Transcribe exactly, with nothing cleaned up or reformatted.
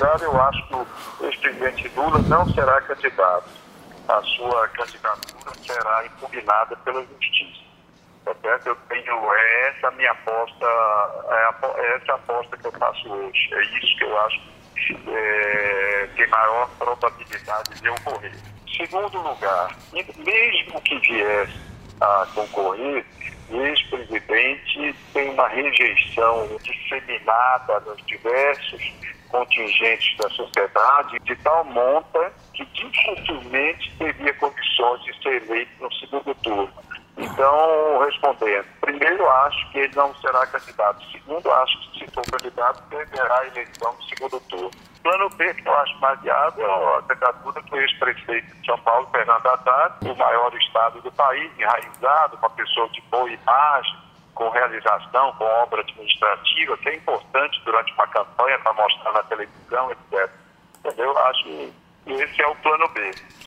lugar, eu acho que o ex-presidente Lula não será candidato. A sua candidatura será impugnada pela justiça. Tá certo? Eu tenho, é essa a minha aposta, é, a, é essa a aposta que eu faço hoje. É isso que eu acho é, tem maior probabilidade de ocorrer. Segundo lugar, mesmo que viesse a concorrer, o ex-presidente tem uma rejeição disseminada nos diversos contingentes da sociedade de tal monta que dificilmente teria condições de ser eleito no segundo turno. Então, respondendo, primeiro, acho que ele não será candidato. Segundo, acho que se for candidato, deverá a eleição no segundo turno. Plano B, que eu acho mais viável, é a candidatura do ex-prefeito de São Paulo, Fernando Haddad, o maior estado do país, enraizado, uma pessoa de boa imagem, com realização, com obra administrativa, que é importante durante uma campanha para mostrar na televisão, etcétera. Entendeu? Acho que esse é o plano B.